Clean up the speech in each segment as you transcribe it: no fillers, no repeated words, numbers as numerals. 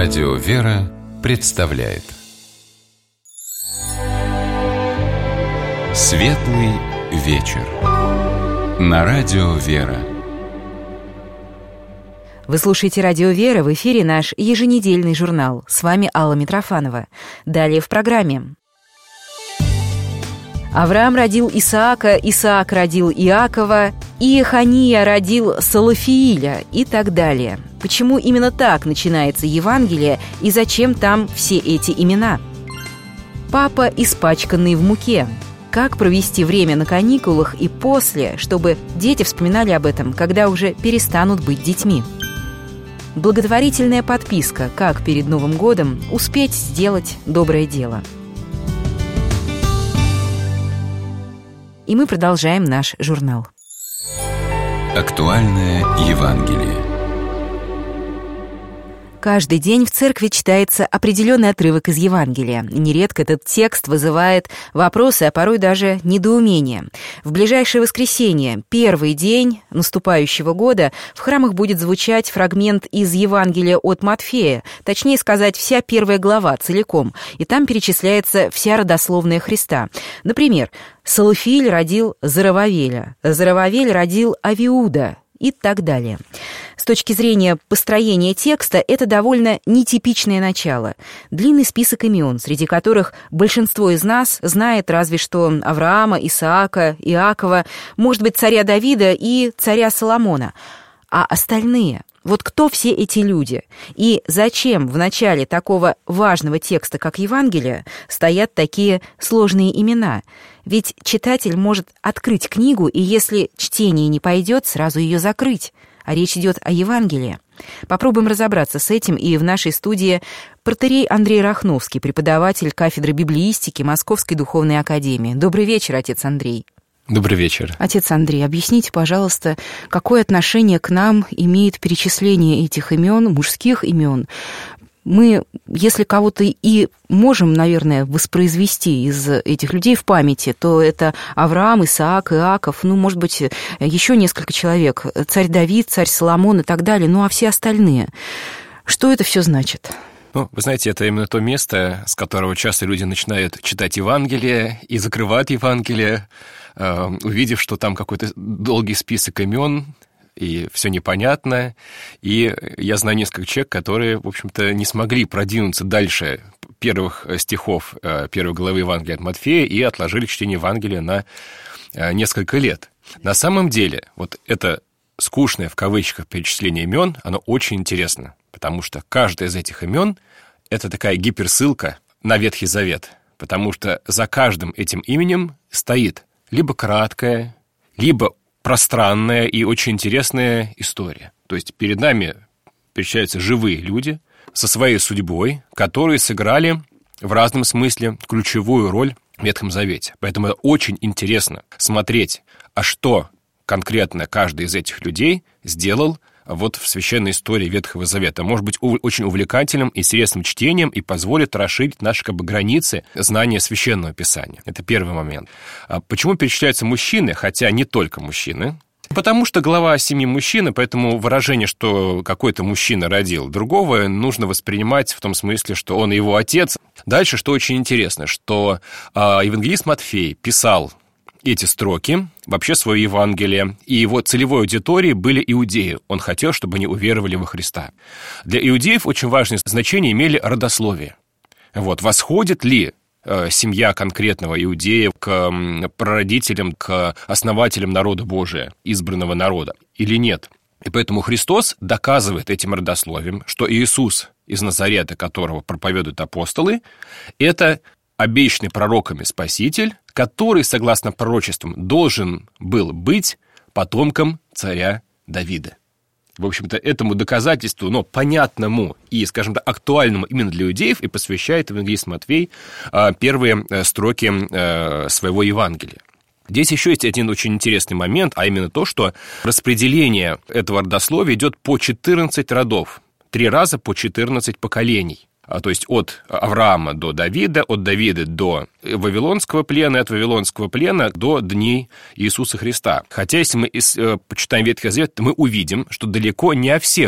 Радио «Вера» представляет Светлый вечер на Радио «Вера». Вы слушаете «Радио Вера», в эфире наш еженедельный журнал. С вами Алла Митрофанова. Далее в программе. Авраам родил Исаака, Исаак родил Иакова, Иехания родил Салафииля и так далее. Почему именно так начинается Евангелие и зачем там все эти имена? Папа, испачканный в муке. Как провести время на каникулах и после, чтобы дети вспоминали об этом, когда уже перестанут быть детьми? Благотворительная подписка «Как перед Новым годом успеть сделать доброе дело». И мы продолжаем наш журнал. Актуальное Евангелие. Каждый день в церкви читается определенный отрывок из Евангелия. Нередко этот текст вызывает вопросы, а порой даже недоумение. В ближайшее воскресенье, первый день наступающего года, в храмах будет звучать фрагмент из Евангелия от Матфея, точнее сказать, вся первая глава целиком, и там перечисляется вся родословная Христа. Например, Салафииль родил Зарававеля, Зарававель родил Авиуда и так далее. С точки зрения построения текста, это довольно нетипичное начало. Длинный список имен, среди которых большинство из нас знает разве что Авраама, Исаака, Иакова, может быть, царя Давида и царя Соломона. А остальные... Вот кто все эти люди? И зачем в начале такого важного текста, как Евангелие, стоят такие сложные имена? Ведь читатель может открыть книгу, и если чтение не пойдет, сразу ее закрыть. А речь идет о Евангелии. Попробуем разобраться с этим, и в нашей студии протоиерей Андрей Рахновский, преподаватель кафедры библеистики Московской духовной академии. Добрый вечер, отец Андрей. Добрый вечер. Отец Андрей, объясните, пожалуйста, какое отношение к нам имеет перечисление этих имен, мужских имен? Мы, если кого-то и можем, наверное, воспроизвести из этих людей в памяти, то это Авраам, Исаак, Иаков, может быть, еще несколько человек, царь Давид, царь Соломон и так далее, а все остальные. Что это все значит? Вы знаете, это именно то место, с которого часто люди начинают читать Евангелие и закрывают Евангелие, увидев, что там какой-то долгий список имен, и все непонятно. И я знаю несколько человек, которые, в общем-то, не смогли продвинуться дальше первых стихов первой главы Евангелия от Матфея и отложили чтение Евангелия на несколько лет. На самом деле, вот это скучное, в кавычках, перечисление имен, оно очень интересно, потому что каждое из этих имен — это такая гиперссылка на Ветхий Завет, потому что за каждым этим именем стоит либо краткая, либо пространная и очень интересная история. То есть перед нами перечисляются живые люди со своей судьбой, которые сыграли в разном смысле ключевую роль в Ветхом Завете. Поэтому это очень интересно смотреть, а что конкретно каждый из этих людей сделал вот в священной истории Ветхого Завета. Может быть, очень увлекательным, интересным чтением и позволит расширить наши границы знания Священного Писания. Это первый момент. Почему перечисляются мужчины, хотя не только мужчины? Потому что глава о 7 мужчин, поэтому выражение, что какой-то мужчина родил другого, нужно воспринимать в том смысле, что он его отец. Дальше, что очень интересно, что евангелист Матфей писал эти строки, вообще свое Евангелие, и его целевой аудиторией были иудеи. Он хотел, чтобы они уверовали во Христа. Для иудеев очень важное значение имели родословие. Восходит ли семья конкретного иудея к прародителям, к основателям народа Божия, избранного народа, или нет? И поэтому Христос доказывает этим родословием, что Иисус из Назарета, которого проповедуют апостолы, это обещанный пророками Спаситель, который, согласно пророчествам, должен был быть потомком царя Давида. В общем-то, этому доказательству, но понятному и, скажем так, актуальному именно для иудеев, и посвящает евангелист Матфей первые строки своего Евангелия. Здесь еще есть один очень интересный момент, а именно то, что распределение этого родословия идет по 14 родов, 3 раза по 14 поколений. То есть от Авраама до Давида, от Давида до Вавилонского плена, от Вавилонского плена до дней Иисуса Христа. Хотя, если мы почитаем Ветхий Завет, то мы увидим, что далеко не о всех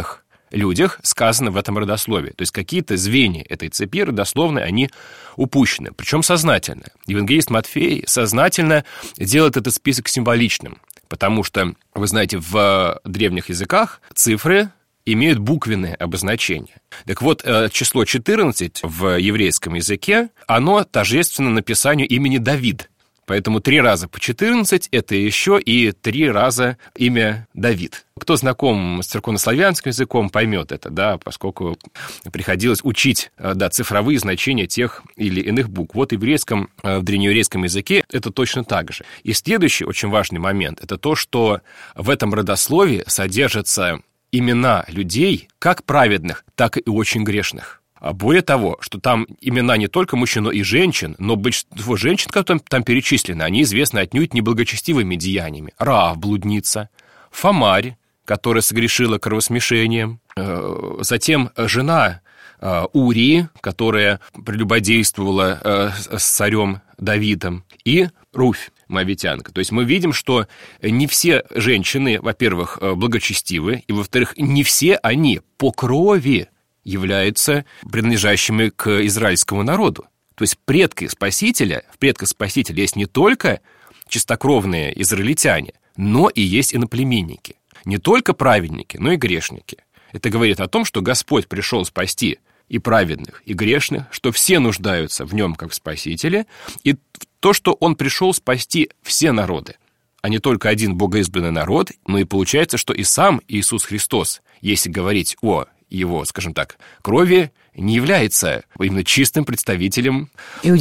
людях сказано в этом родословии. То есть какие-то звенья этой цепи родословной, они упущены, причем сознательно. Евангелист Матфей сознательно делает этот список символичным, потому что, вы знаете, в древних языках цифры имеют буквенное обозначение. Так вот, число 14 в еврейском языке, оно тождественно написанию имени Давид. Поэтому 3 раза по 14 – это еще и 3 раза имя Давид. Кто знаком с церковнославянским языком, поймет это, да, поскольку приходилось учить, да, цифровые значения тех или иных букв. Вот в древнееврейском языке это точно так же. И следующий очень важный момент – это то, что в этом родословии содержатся имена людей, как праведных, так и очень грешных. А более того, что там имена не только мужчин, но и женщин, но большинство женщин, которые там перечислены, они известны отнюдь неблагочестивыми деяниями. Раав, блудница, Фомарь, которая согрешила кровосмешением, затем жена Урии, которая прелюбодействовала с царем Давидом, и Руфь, моавитянка. То есть мы видим, что не все женщины, во-первых, благочестивы, и, во-вторых, не все они по крови являются принадлежащими к израильскому народу. То есть в предках Спасителя есть не только чистокровные израильтяне, но и есть иноплеменники. Не только праведники, но и грешники. Это говорит о том, что Господь пришел спасти и праведных, и грешных, что все нуждаются в нем как в Спасителе, и то, что он пришел спасти все народы, а не только один богоизбранный народ, но и получается, что и сам Иисус Христос, если говорить о его, скажем так, крови, не является именно чистым представителем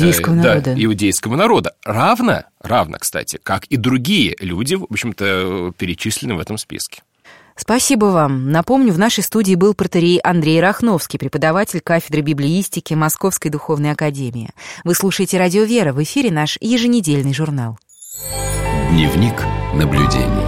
иудейского народа. Равно, кстати, как и другие люди, в общем-то, перечислены в этом списке. Спасибо вам. Напомню, в нашей студии был протоиерей Андрей Рахновский, преподаватель кафедры библеистики Московской духовной академии. Вы слушаете «Радио Вера», в эфире наш еженедельный журнал. Дневник наблюдений.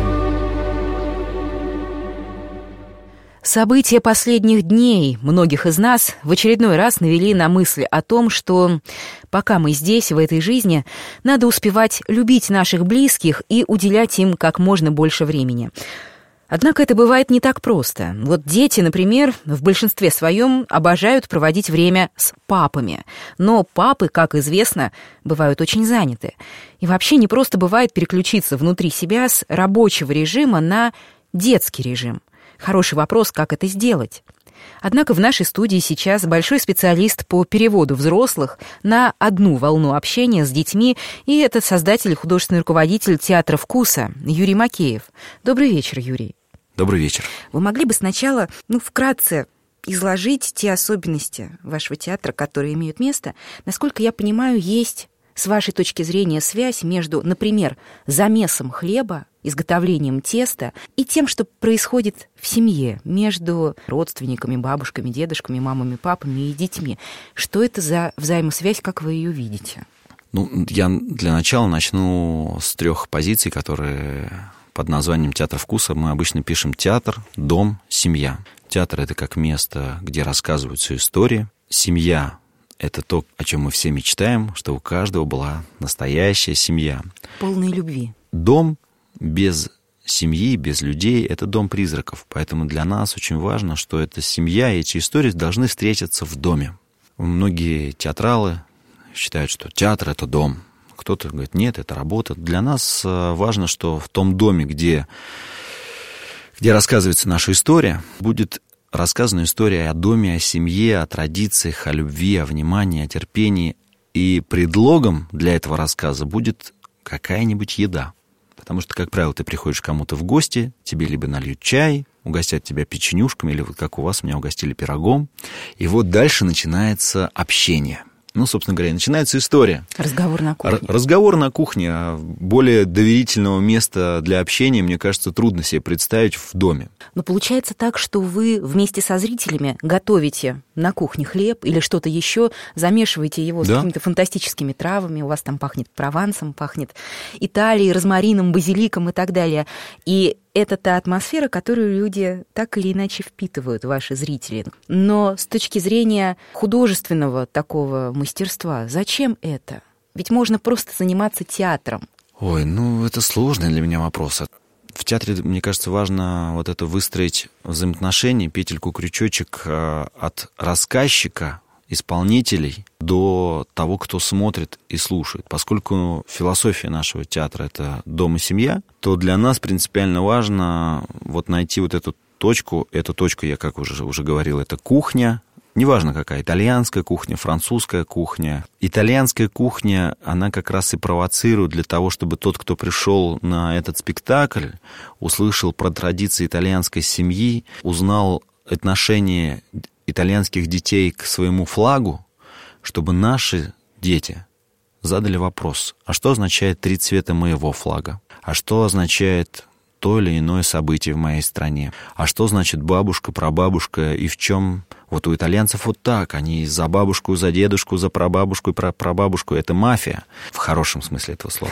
События последних дней многих из нас в очередной раз навели на мысль о том, что пока мы здесь, в этой жизни, надо успевать любить наших близких и уделять им как можно больше времени. Однако это бывает не так просто. Вот дети, например, в большинстве своем обожают проводить время с папами. Но папы, как известно, бывают очень заняты. И вообще не просто бывает переключиться внутри себя с рабочего режима на детский режим. Хороший вопрос, как это сделать. Однако в нашей студии сейчас большой специалист по переводу взрослых на одну волну общения с детьми, и это создатель и художественный руководитель театра «Вкуса» Юрий Макеев. Добрый вечер, Юрий. Добрый вечер. Вы могли бы сначала, вкратце изложить те особенности вашего театра, которые имеют место? Насколько я понимаю, есть, с вашей точки зрения, связь между, например, замесом хлеба, изготовлением теста и тем, что происходит в семье между родственниками, бабушками, дедушками, мамами, папами и детьми. Что это за взаимосвязь, как вы ее видите? Я для начала начну с 3 позиций, которые под названием «Театр вкуса». Мы обычно пишем театр, дом, семья. Театр — это как место, где рассказываются истории. Семья — это то, о чем мы все мечтаем, что у каждого была настоящая семья. Полной любви. Дом без семьи, без людей — это дом призраков. Поэтому для нас очень важно, что эта семья и эти истории должны встретиться в доме. Многие театралы считают, что театр — это дом. Кто-то говорит, нет, это работа. Для нас важно, что в том доме, где рассказывается наша история, будет рассказана история о доме, о семье, о традициях, о любви, о внимании, о терпении. И предлогом для этого рассказа будет какая-нибудь еда. Потому что, как правило, ты приходишь к кому-то в гости, тебе либо нальют чай, угостят тебя печенюшками, или вот как у вас, меня угостили пирогом. И вот дальше начинается общение. Собственно говоря, начинается история. Разговор на кухне. Разговор на кухне. Более доверительного места для общения, мне кажется, трудно себе представить в доме. Но получается так, что вы вместе со зрителями готовите на кухне хлеб или что-то еще, замешиваете его с какими-то фантастическими травами, у вас там пахнет провансом, пахнет Италией, розмарином, базиликом и так далее. И это та атмосфера, которую люди так или иначе впитывают, ваши зрители. Но с точки зрения художественного такого мастерства, зачем это? Ведь можно просто заниматься театром. Ой, это сложный для меня вопрос. В театре, мне кажется, важно вот это выстроить взаимоотношения, петельку-крючочек от рассказчика, исполнителей до того, кто смотрит и слушает. Поскольку философия нашего театра — это дом и семья, то для нас принципиально важно вот найти вот эту точку. Эту точку, я как уже говорил, это кухня. Неважно какая, итальянская кухня, французская кухня. Итальянская кухня, она как раз и провоцирует для того, чтобы тот, кто пришел на этот спектакль, услышал про традиции итальянской семьи, узнал отношение итальянских детей к своему флагу, чтобы наши дети задали вопрос: а что означает 3 цвета моего флага? А что означает то или иное событие в моей стране? А что значит бабушка, прабабушка, и в чем... Вот у итальянцев вот так, они за бабушку, за дедушку, за прабабушку и прабабушку. Это мафия, в хорошем смысле этого слова.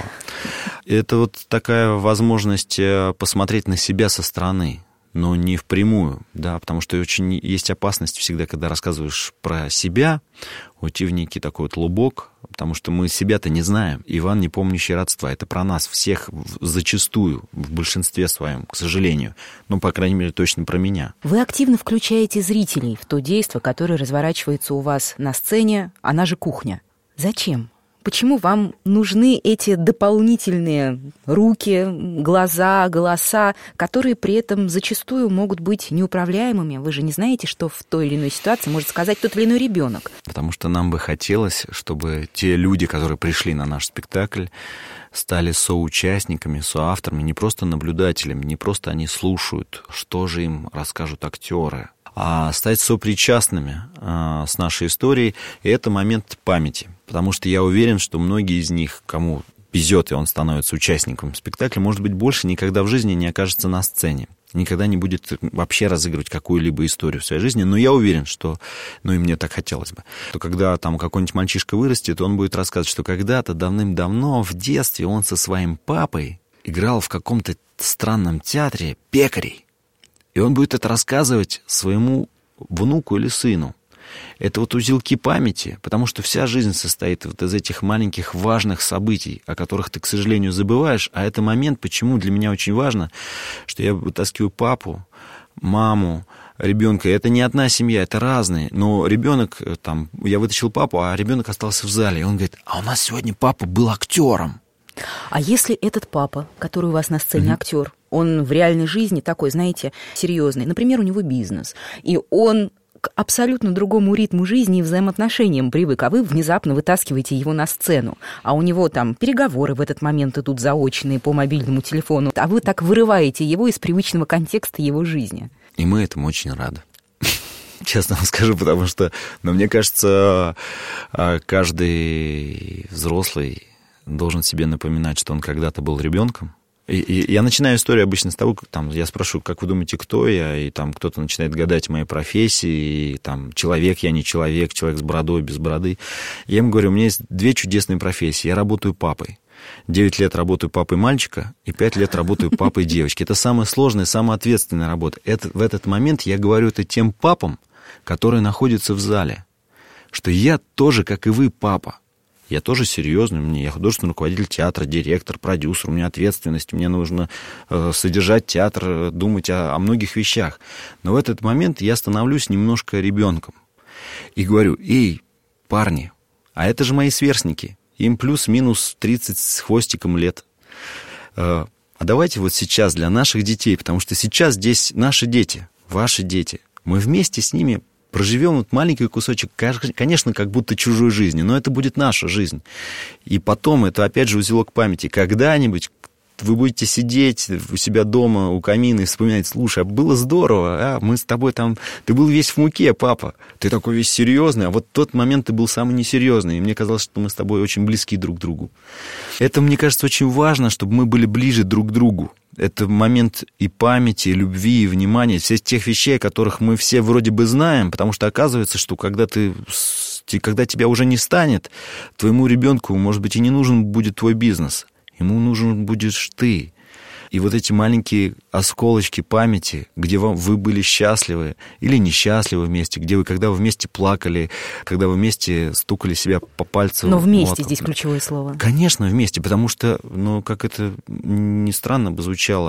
Это вот такая возможность посмотреть на себя со стороны, но не впрямую, да, потому что очень есть опасность всегда, когда рассказываешь про себя, уйти в некий такой вот лубок, потому что мы себя-то не знаем. Иван, не помнящий родства. Это про нас всех зачастую, в большинстве своем, к сожалению. Ну, по крайней мере, точно про меня. Вы активно включаете зрителей в то действо, которое разворачивается у вас на сцене, она же кухня. Зачем? Почему вам нужны эти дополнительные руки, глаза, голоса, которые при этом зачастую могут быть неуправляемыми? Вы же не знаете, что в той или иной ситуации может сказать тот или иной ребенок. Потому что нам бы хотелось, чтобы те люди, которые пришли на наш спектакль, стали соучастниками, соавторами, не просто наблюдателями, не просто они слушают, что же им расскажут актеры, а стать сопричастными с нашей историей. И это момент памяти. Потому что я уверен, что многие из них, кому везет, и он становится участником спектакля, может быть, больше никогда в жизни не окажется на сцене. Никогда не будет вообще разыгрывать какую-либо историю в своей жизни. Но я уверен, что, ну и мне так хотелось бы, что когда там какой-нибудь мальчишка вырастет, он будет рассказывать, что когда-то давным-давно в детстве он со своим папой играл в каком-то странном театре пекарей. И он будет это рассказывать своему внуку или сыну. Это вот узелки памяти, потому что вся жизнь состоит вот из этих маленьких важных событий, о которых ты, к сожалению, забываешь. А это момент, почему для меня очень важно, что я вытаскиваю папу, маму, ребенка. Это не одна семья, это разные. Но ребенок, там, я вытащил папу, а ребенок остался в зале. И он говорит: а у нас сегодня папа был актером. А если этот папа, который у вас на сцене актер, он в реальной жизни такой, знаете, серьезный, например, у него бизнес, и он к абсолютно другому ритму жизни и взаимоотношениям привык, а вы внезапно вытаскиваете его на сцену, а у него там переговоры в этот момент идут заочные по мобильному телефону, а вы так вырываете его из привычного контекста его жизни. И мы этому очень рады. Честно вам скажу, потому что, мне кажется, каждый взрослый должен себе напоминать, что он когда-то был ребенком. И я начинаю историю обычно с того, там, я спрашиваю: как вы думаете, кто я? И там кто-то начинает гадать моей профессии, и там человек я, не человек, человек с бородой, без бороды. Я ему говорю: у меня есть 2 чудесные профессии. Я работаю папой. 9 лет работаю папой мальчика, и 5 лет работаю папой девочки. Это самая сложная, самая ответственная работа. В этот момент я говорю это тем папам, которые находятся в зале, что я тоже, как и вы, папа. Я тоже серьезный, я художественный руководитель театра, директор, продюсер, у меня ответственность, мне нужно содержать театр, думать о многих вещах. Но в этот момент я становлюсь немножко ребенком и говорю: эй, парни, а это же мои сверстники, им плюс-минус 30 с хвостиком лет. А давайте вот сейчас для наших детей, потому что сейчас здесь наши дети, ваши дети, мы вместе с ними проживем вот маленький кусочек, конечно, как будто чужой жизни, но это будет наша жизнь. И потом, это опять же узелок памяти, когда-нибудь вы будете сидеть у себя дома у камина и вспоминать: слушай, а было здорово, мы с тобой там, ты был весь в муке, папа, ты такой весь серьезный, а вот в тот момент ты был самый несерьезный, и мне казалось, что мы с тобой очень близки друг к другу. Это, мне кажется, очень важно, чтобы мы были ближе друг к другу. Это момент и памяти, и любви, и внимания, всех тех вещей, о которых мы все вроде бы знаем, потому что оказывается, что когда тебя уже не станет, твоему ребенку, может быть, и не нужен будет твой бизнес, ему нужен будешь ты. И вот эти маленькие осколочки памяти, где вы были счастливы или несчастливы вместе, когда вы вместе плакали, когда вы вместе стукали себя по пальцу. Но вместе здесь ключевое слово. Конечно, вместе, потому что, как это ни странно бы звучало,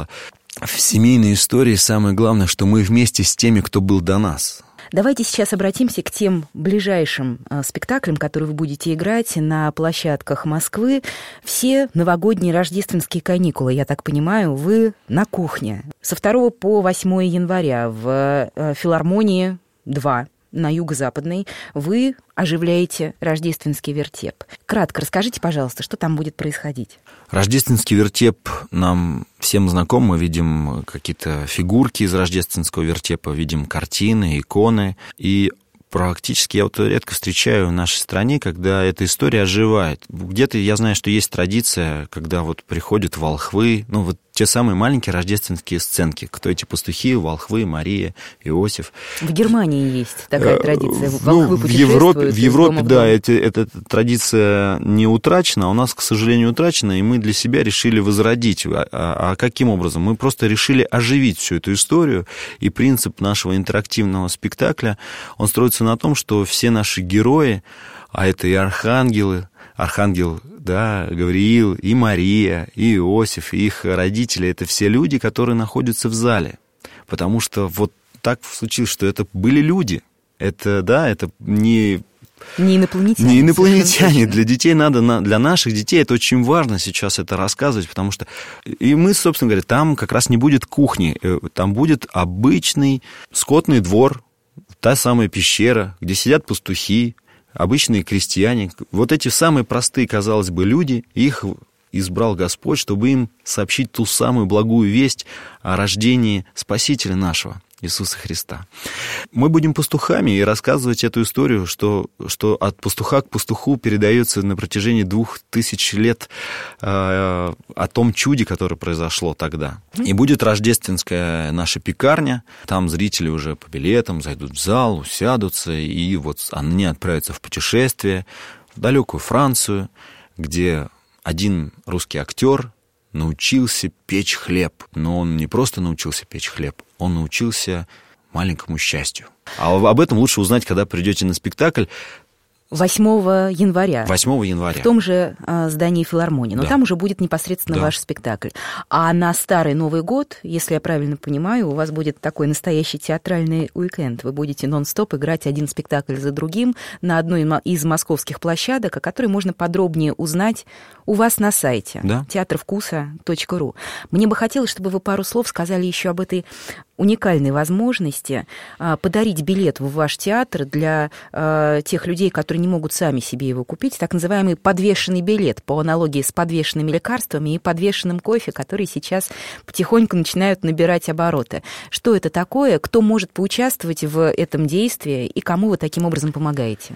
В семейной истории самое главное, что мы вместе с теми, кто был до нас. Давайте сейчас обратимся к тем ближайшим спектаклям, которые вы будете играть на площадках Москвы. Все новогодние рождественские каникулы, я так понимаю, вы на кухне. Со 2 по 8 января в филармонии 2 на Юго-Западной вы оживляете рождественский вертеп. Кратко расскажите, пожалуйста, что там будет происходить. Рождественский вертеп нам всем знаком. Мы видим какие-то фигурки из рождественского вертепа, видим картины, иконы. И практически я вот редко встречаю в нашей стране, когда эта история оживает. Где-то я знаю, что есть традиция, когда вот приходят волхвы, ну вот те самые маленькие рождественские сценки. Кто эти пастухи, волхвы, Мария, Иосиф. В Германии есть такая традиция. Волхвы путешествуют. В Европе, да, эта традиция не утрачена, а у нас, к сожалению, утрачена, и мы для себя решили возродить. А каким образом? Мы просто решили оживить всю эту историю, и принцип нашего интерактивного спектакля, он строится на том, что все наши герои, а это и архангелы, архангел, да, Гавриил, и Мария, и Иосиф, и их родители, это все люди, которые находятся в зале. Потому что вот так случилось, что это были люди. Это, да, это не инопланетяне. Не инопланетяне. Для детей надо, для наших детей это очень важно сейчас это рассказывать, потому что... И мы, собственно говоря, там как раз не будет кухни, там будет обычный скотный двор, та самая пещера, где сидят пастухи, обычные крестьяне, вот эти самые простые, казалось бы, люди, их избрал Господь, чтобы им сообщить ту самую благую весть о рождении Спасителя нашего, Иисуса Христа. Мы будем пастухами и рассказывать эту историю, что от пастуха к пастуху передается на протяжении 2000 лет о том чуде, которое произошло тогда. И будет рождественская наша пекарня, там зрители уже по билетам зайдут в зал, усядутся, и вот они отправятся в путешествие в далекую Францию, где один русский актер научился печь хлеб. Но он не просто научился печь хлеб, он научился маленькому счастью. А об этом лучше узнать, когда придете на спектакль. 8 января. 8 января. В том же здании филармонии. Но да. Там уже будет непосредственно ваш спектакль. А на Старый Новый год, если я правильно понимаю, у вас будет такой настоящий театральный уикенд. Вы будете нон-стоп играть один спектакль за другим на одной из московских площадок, о которой можно подробнее узнать у вас на сайте театровкуса.ру. Мне бы хотелось, чтобы вы пару слов сказали еще об этой уникальной возможности подарить билет в ваш театр для тех людей, которые не могут сами себе его купить, так называемый подвешенный билет, по аналогии с подвешенными лекарствами и подвешенным кофе, которые сейчас потихоньку начинают набирать обороты. Что это такое? Кто может поучаствовать в этом действии и кому вы таким образом помогаете?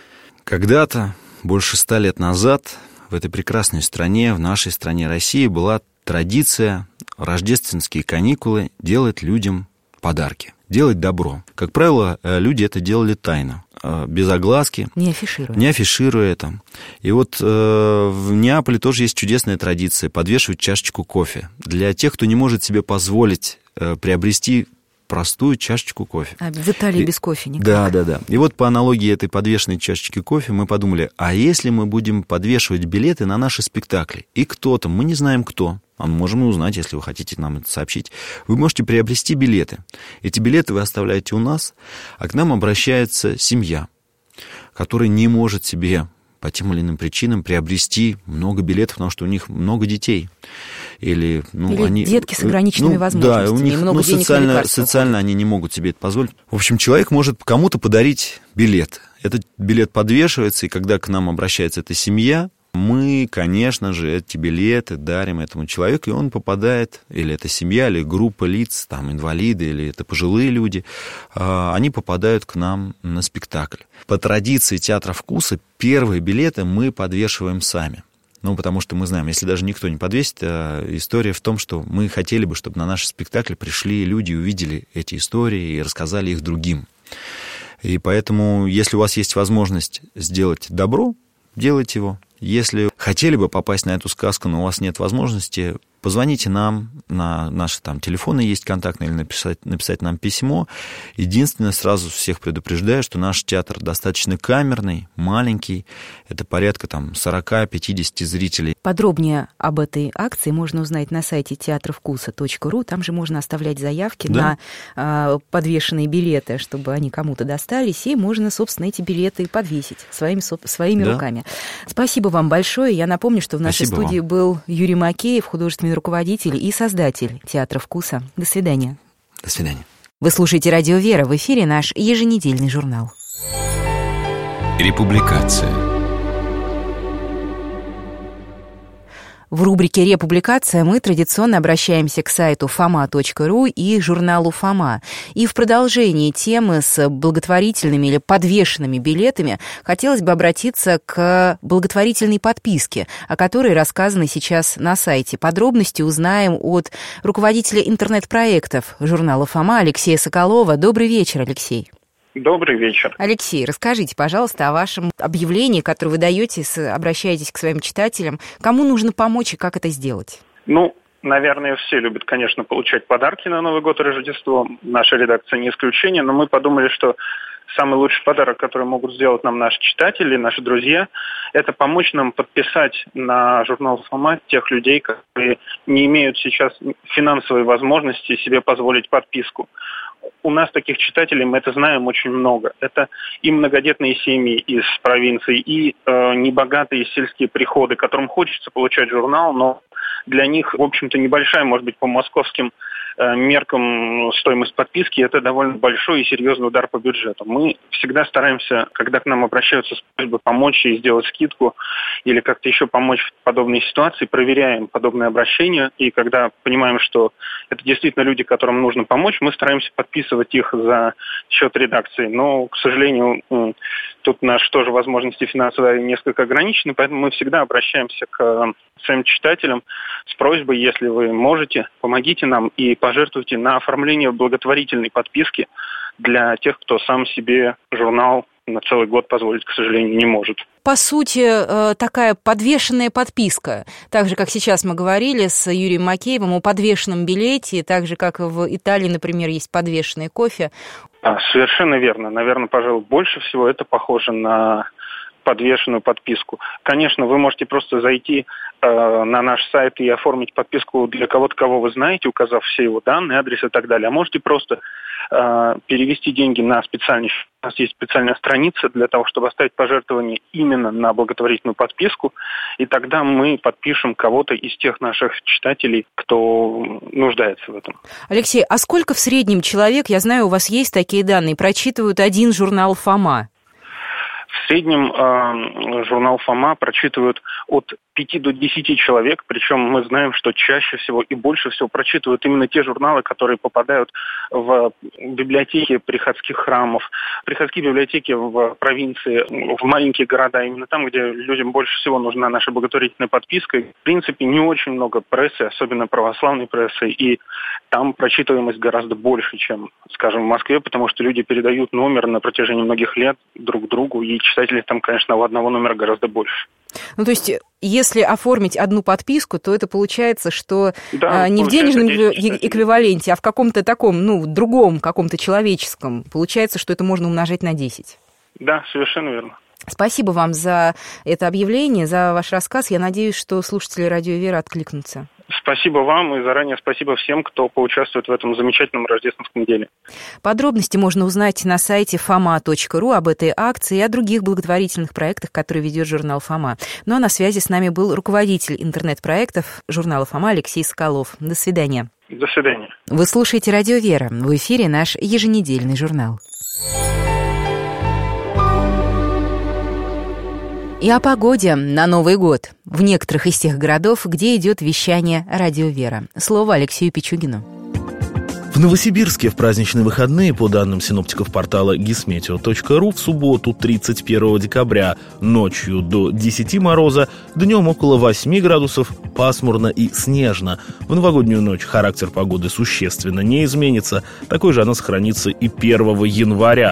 Когда-то, больше 100 лет назад, в этой прекрасной стране, в нашей стране России, была традиция рождественские каникулы делать людям подарки, делать добро. Как правило, люди это делали тайно, без огласки, не афишируя это. И вот в Неаполе тоже есть чудесная традиция подвешивать чашечку кофе для тех, кто не может себе позволить приобрести простую чашечку кофе. А в Италии без кофе никак. Да. И вот по аналогии этой подвешенной чашечки кофе мы подумали, а если мы будем подвешивать билеты на наши спектакли? И кто-то, мы не знаем кто, а мы можем узнать, если вы хотите нам это сообщить, вы можете приобрести билеты. Эти билеты вы оставляете у нас, а к нам обращается семья, которая не может себе по тем или иным причинам приобрести много билетов, потому что у них много детей. Или они, детки с ограниченными возможностями. Да, у них много денег социально они не могут себе это позволить. В общем, человек может кому-то подарить билет. Этот билет подвешивается, и когда к нам обращается эта семья, мы, конечно же, эти билеты дарим этому человеку, и он попадает, или это семья, или группа лиц, там, инвалиды, или это пожилые люди, они попадают к нам на спектакль. По традиции театра вкуса первые билеты мы подвешиваем сами. Потому что мы знаем, если даже никто не подвесит, история в том, что мы хотели бы, чтобы на наш спектакль пришли люди, увидели эти истории и рассказали их другим. И поэтому, если у вас есть возможность сделать добро, делайте его. Если хотели бы попасть на эту сказку, но у вас нет возможности, позвоните нам, на наши там телефоны есть контактные, или написать нам письмо. Единственное, сразу всех предупреждаю, что наш театр достаточно камерный, маленький, это порядка там 40-50 зрителей. Подробнее об этой акции можно узнать на сайте театровкуса.ру. Там же можно оставлять заявки на подвешенные билеты, чтобы они кому-то достались, и можно, собственно, эти билеты подвесить своими руками. Спасибо вам большое. Я напомню, что в нашей студии был Юрий Макеев, художественный руководитель и создатель Театра Вкуса. До свидания. До свидания. Вы слушаете «Радио Вера», в эфире наш еженедельный журнал. Републикация. В рубрике «Републикация» мы традиционно обращаемся к сайту foma.ru и журналу «Фома». И в продолжении темы с благотворительными или подвешенными билетами хотелось бы обратиться к благотворительной подписке, о которой рассказано сейчас на сайте. Подробности узнаем от руководителя интернет-проектов журнала «Фома» Алексея Соколова. Добрый вечер, Алексей. Добрый вечер. Алексей, расскажите, пожалуйста, о вашем объявлении, которое вы даете, обращаетесь к своим читателям. Кому нужно помочь и как это сделать? Наверное, все любят, конечно, получать подарки на Новый год и Рождество. Наша редакция не исключение, но мы подумали, что самый лучший подарок, который могут сделать нам наши читатели, наши друзья, это помочь нам подписать на журнал «Фома» тех людей, которые не имеют сейчас финансовой возможности себе позволить подписку. У нас таких читателей, мы это знаем, очень много. Это и многодетные семьи из провинции, и небогатые сельские приходы, которым хочется получать журнал, но для них, в общем-то, небольшая, может быть, по московским меркам стоимость подписки – это довольно большой и серьезный удар по бюджету. Мы всегда стараемся, когда к нам обращаются с просьбой помочь и сделать скидку или как-то еще помочь в подобной ситуации, проверяем подобные обращения. И когда понимаем, что это действительно люди, которым нужно помочь, мы стараемся подписывать их за счет редакции. Но, к сожалению, тут наши тоже возможности финансовые несколько ограничены, поэтому мы всегда обращаемся к своим читателям с просьбой, если вы можете, помогите нам и пожертвуйте на оформление благотворительной подписки для тех, кто сам себе журнал на целый год позволить, к сожалению, не может. По сути, такая подвешенная подписка. Так же, как сейчас мы говорили с Юрием Макеевым о подвешенном билете, так же, как в Италии, например, есть подвешенный кофе. Совершенно верно. Наверное, пожалуй, больше всего это похоже на подвешенную подписку. Конечно, вы можете просто зайти на наш сайт и оформить подписку для кого-то, кого вы знаете, указав все его данные, адрес и так далее. А можете просто перевести деньги на специальный счет. У нас есть специальная страница для того, чтобы оставить пожертвование именно на благотворительную подписку, и тогда мы подпишем кого-то из тех наших читателей, кто нуждается в этом. Алексей, а сколько в среднем человек, я знаю, у вас есть такие данные, прочитывают один журнал «Фома»? В среднем журнал «Фома» прочитывают от 5 до 10 человек, причем мы знаем, что чаще всего и больше всего прочитывают именно те журналы, которые попадают в библиотеки приходских храмов, приходские библиотеки в провинции, в маленькие города, именно там, где людям больше всего нужна наша благотворительная подписка. В принципе, не очень много прессы, особенно православной прессы, и там прочитываемость гораздо больше, чем, скажем, в Москве, потому что люди передают номер на протяжении многих лет друг другу, и читателей там, конечно, у одного номера гораздо больше. То есть, если оформить одну подписку, то это получается, что не в денежном эквиваленте, а в каком-то таком, другом, каком-то человеческом. Получается, что это можно умножать на 10. Да, совершенно верно. Спасибо вам за это объявление, за ваш рассказ. Я надеюсь, что слушатели «Радио Вера» откликнутся. Спасибо вам и заранее спасибо всем, кто поучаствует в этом замечательном рождественском деле. Подробности можно узнать на сайте foma.ru об этой акции и о других благотворительных проектах, которые ведет журнал «Фома». Ну а на связи с нами был руководитель интернет-проектов журнала «Фома» Алексей Соколов. До свидания. До свидания. Вы слушаете «Радио Вера». В эфире наш еженедельный журнал. И о погоде на Новый год в некоторых из тех городов, где идет вещание «Радио Вера». Слово Алексею Пичугину. В Новосибирске в праздничные выходные, по данным синоптиков портала gismeteo.ru, в субботу 31 декабря ночью до 10 мороза, днем около 8 градусов, пасмурно и снежно. В новогоднюю ночь характер погоды существенно не изменится, такой же она сохранится и 1 января.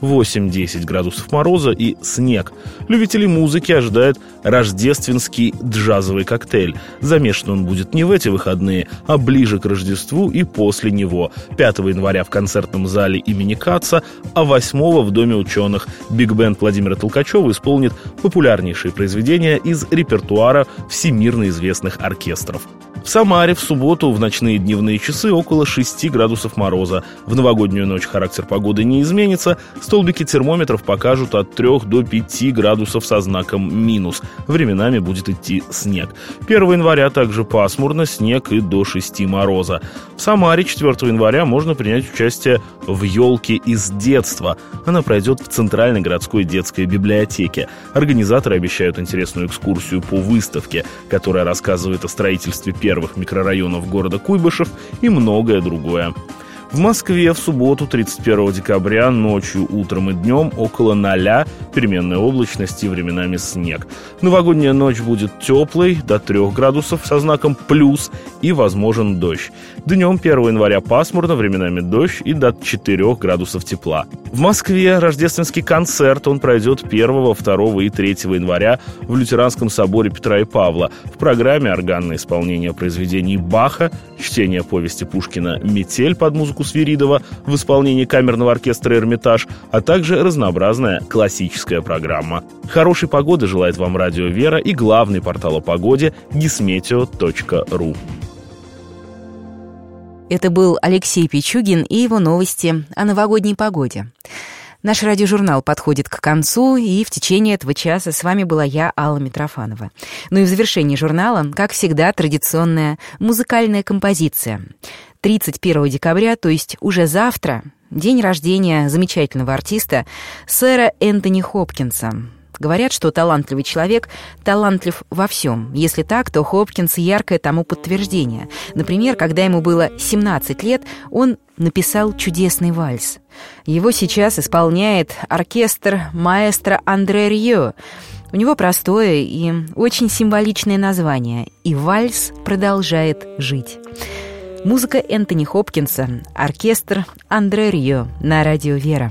8-10 градусов мороза и снег. Любителей музыки ожидает рождественский джазовый коктейль. Замешан он будет не в эти выходные, а ближе к Рождеству и после него. 5 января в концертном зале имени Каца, а 8 в Доме ученых биг-бенд Владимира Толкачева исполнит популярнейшие произведения из репертуара всемирно известных оркестров. В Самаре в субботу в ночные и дневные часы около 6 градусов мороза. В новогоднюю ночь характер погоды не изменится. Столбики термометров покажут от 3 до 5 градусов со знаком минус. Временами будет идти снег. 1 января также пасмурно, снег и до 6 мороза. В Самаре 4 января можно принять участие в «Елке из детства». Она пройдет в Центральной городской детской библиотеке. Организаторы обещают интересную экскурсию по выставке, которая рассказывает о строительстве первых микрорайонов города Куйбышев и многое другое. В Москве в субботу, 31 декабря, ночью, утром и днем около 0, переменная облачность и временами снег. Новогодняя ночь будет теплой, до 3 градусов со знаком плюс, и возможен дождь. Днем 1 января пасмурно, временами дождь и до 4 градусов тепла. В Москве рождественский концерт, он пройдет 1, 2 и 3 января в Лютеранском соборе Петра и Павла. В программе органное исполнение произведений Баха, чтение повести Пушкина «Метель» под музыку Свиридова в исполнении камерного оркестра «Эрмитаж», а также разнообразная классическая программа. Хорошей погоды желает вам радио «Вера» и главный портал о погоде gismeteo.ru. Это был Алексей Пичугин и его новости о новогодней погоде. Наш радиожурнал подходит к концу, и в течение этого часа с вами была я, Алла Митрофанова. Ну и в завершении журнала, как всегда, традиционная музыкальная композиция. 31 декабря, то есть уже завтра, день рождения замечательного артиста сэра Энтони Хопкинса. Говорят, что талантливый человек талантлив во всем. Если так, то Хопкинс — яркое тому подтверждение. Например, когда ему было 17 лет, он написал чудесный вальс. Его сейчас исполняет оркестр маэстро Андре Рио. У него простое и очень символичное название «И вальс продолжает жить». Музыка Энтони Хопкинса, оркестр Андре Рио на радио «Вера».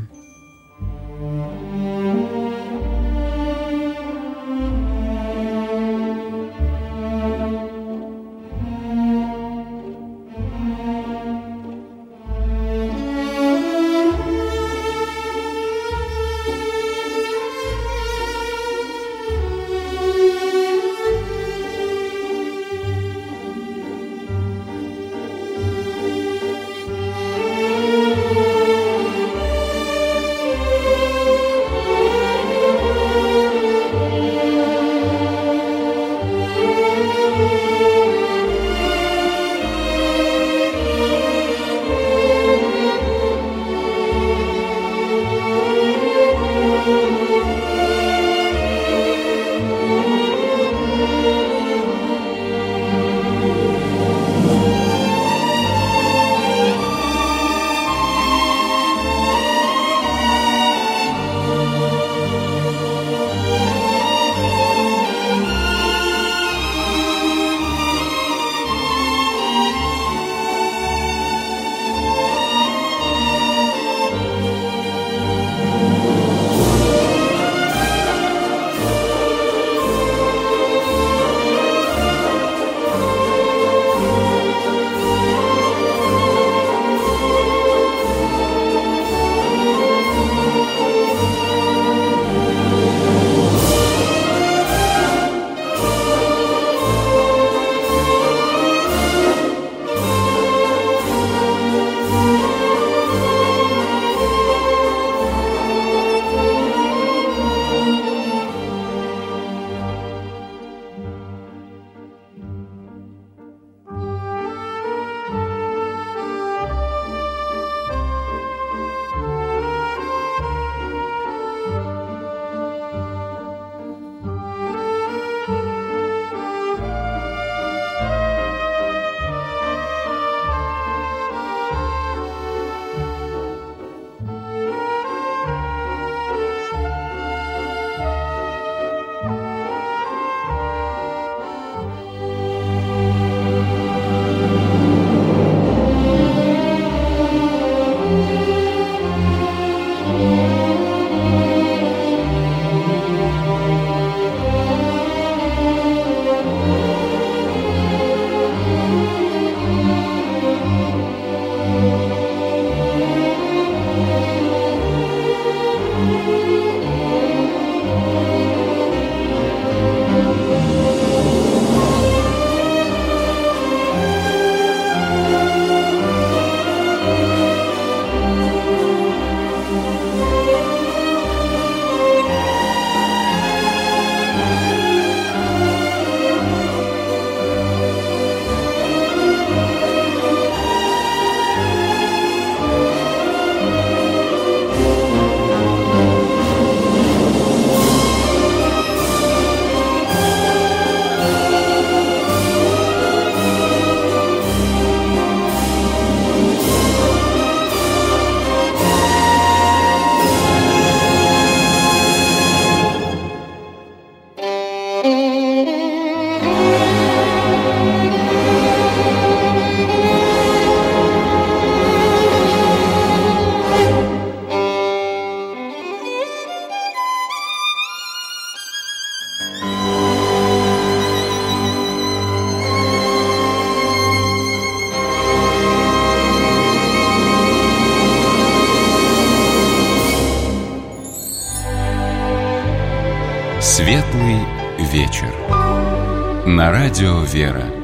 Светлый вечер. На радио «Вера».